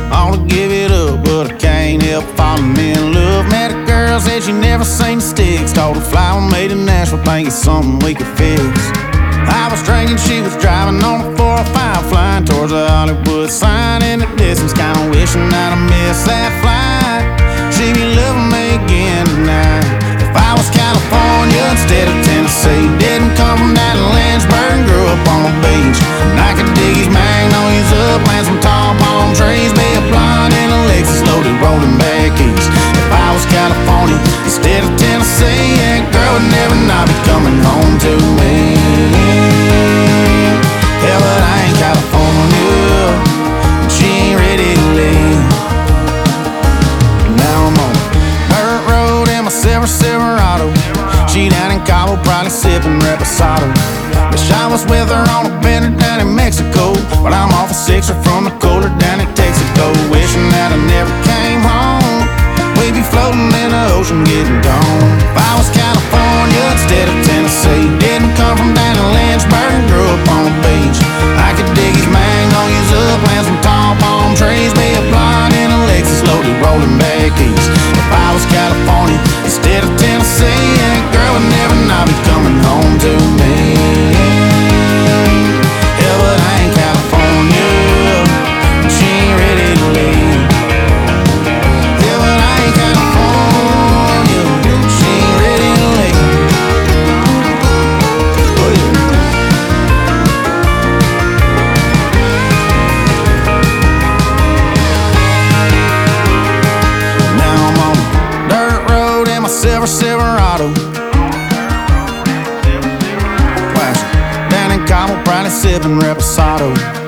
Ought to give it up, but I can't help falling in love. Met a girl, said she never seen the sticks. Told her fly with me to Nashville, think it's something we could fix. I was drinking, she was driving on a 405, flying towards the Hollywood sign in the distance, kinda wishing that I missed that flight. She be loving me again tonight. If I was California instead of Tennessee, didn't come from that Lynchburg and grew up on the beach, and I could dig these magnolias up, plant some tall palm trees, be a blonde in a Lexus loaded rolling back east. If I was California instead of Tennessee, that girl would never not be coming home to me. Yeah, but I ain't California, and she ain't ready to leave. Now I'm on a dirt road in my Silverado. She down in Cabo, probably sipping Reposado. Wish I was with her on a bender down in Mexico, but I'm off a sixer from the cooler down in Texaco. Wishing that I never came home. We'd be floating in the ocean getting gone. If I was California instead of Tennessee, didn't come from down in Lynchburg and grew up on the beach, I could dig these magnolias up, plant some tall palm trees, be a blonde in a Lexus loaded rolling back east. If I was California instead of Tennessee, that girl would never not be coming home to me. Yeah, but I ain't California, and she ain't ready to leave. Yeah, but I ain't California, and she ain't ready to leave. Oh, yeah. Now I'm on a dirt road in my Silverado. Down in Cabo, probably sipping Reposado.